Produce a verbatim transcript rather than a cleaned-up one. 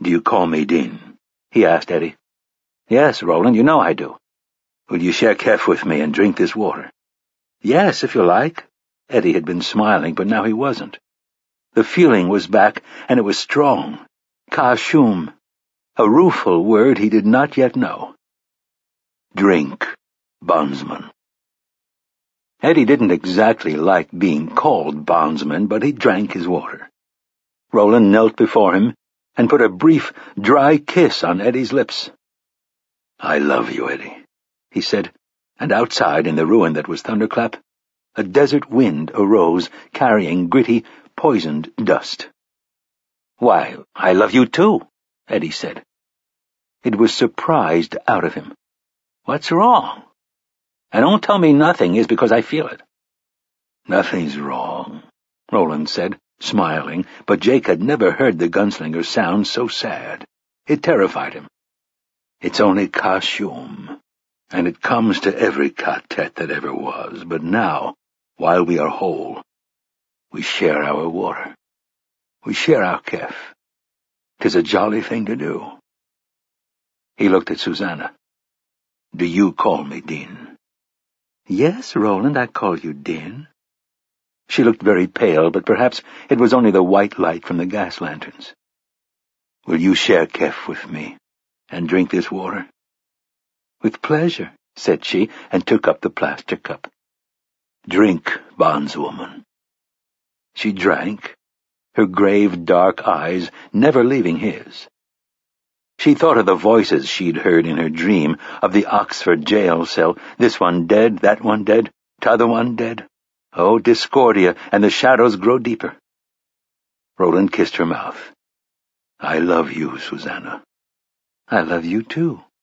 "Do you call me Dean?" he asked Eddie. "Yes, Roland, you know I do." "Will you share kef with me and drink this water?" "Yes, if you like." Eddie had been smiling, but now he wasn't. The feeling was back, and it was strong. Kashum, a rueful word he did not yet know. "Drink, bondsman." Eddie didn't exactly like being called bondsman, but he drank his water. Roland knelt before him and put a brief, dry kiss on Eddie's lips. "I love you, Eddie," he said, and outside in the ruin that was Thunderclap, a desert wind arose, carrying gritty, poisoned dust. "Why, I love you too," Eddie said. It was surprised out of him. "What's wrong? And don't tell me nothing is because I feel it." "Nothing's wrong," Roland said, smiling, but Jake had never heard the gunslinger sound so sad. It terrified him. "It's only Kashum, and it comes to every quartet that ever was, but now, while we are whole, we share our water. We share our kef. 'Tis a jolly thing to do." He looked at Susanna. "Do you call me Dean?" "Yes, Roland, I call you Dean." She looked very pale, but perhaps it was only the white light from the gas lanterns. "Will you share kef with me and drink this water?" "With pleasure," said she, and took up the plaster cup. "Drink, bondswoman." She drank, her grave, dark eyes never leaving his. She thought of the voices she'd heard in her dream, of the Oxford jail cell, this one dead, that one dead, t'other one dead. Oh, discordia, and the shadows grow deeper. Roland kissed her mouth. "I love you, Susanna." "I love you too."